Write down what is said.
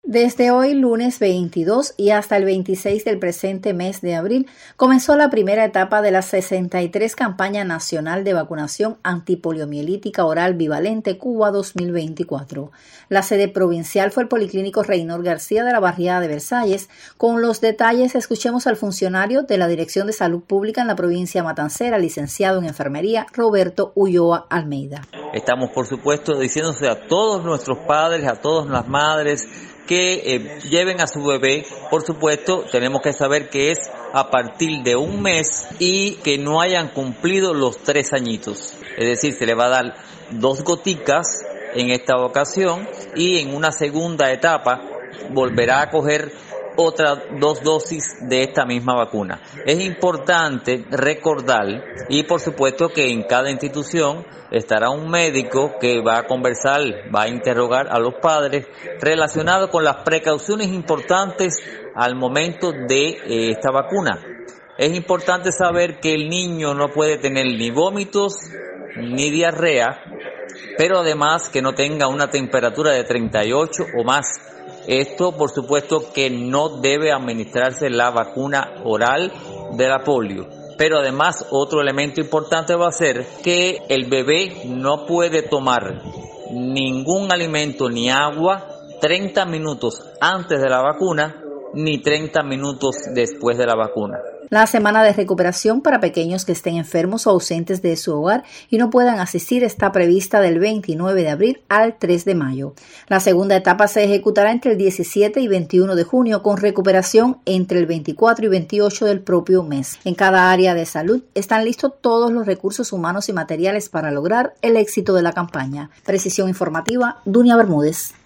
Desde hoy, lunes 22 y hasta el 26 del presente mes de abril, comenzó la primera etapa de la 63 Campaña Nacional de Vacunación Antipoliomielítica Oral Bivalente Cuba 2024. La sede provincial fue el Policlínico Reynor García de la barriada de Versalles. Con los detalles, escuchemos al funcionario de la Dirección de Salud Pública en la provincia matancera, licenciado en Enfermería, Roberto Ulloa Almeida. Estamos, por supuesto, diciéndose a todos nuestros padres, a todas las madres, que lleven a su bebé. Por supuesto, tenemos que saber que es a partir de un mes y que no hayan cumplido los 3 añitos. Es decir, se le va a dar 2 goticas en esta ocasión y en una segunda etapa volverá a coger otras 2 dosis de esta misma vacuna. Es importante recordar, y por supuesto que en cada institución estará un médico que va a conversar, va a interrogar a los padres relacionado con las precauciones importantes al momento de esta vacuna. Es importante saber que el niño no puede tener ni vómitos ni diarrea, pero además que no tenga una temperatura de 38 o más. Esto, por supuesto, que no debe administrarse la vacuna oral de la polio. Pero además, otro elemento importante va a ser que el bebé no puede tomar ningún alimento ni agua 30 minutos antes de la vacuna ni 30 minutos después de la vacuna. La semana de recuperación para pequeños que estén enfermos o ausentes de su hogar y no puedan asistir está prevista del 29 de abril al 3 de mayo. La segunda etapa se ejecutará entre el 17 y 21 de junio con recuperación entre el 24 y 28 del propio mes. En cada área de salud están listos todos los recursos humanos y materiales para lograr el éxito de la campaña. Precisión informativa, Dunia Bermúdez.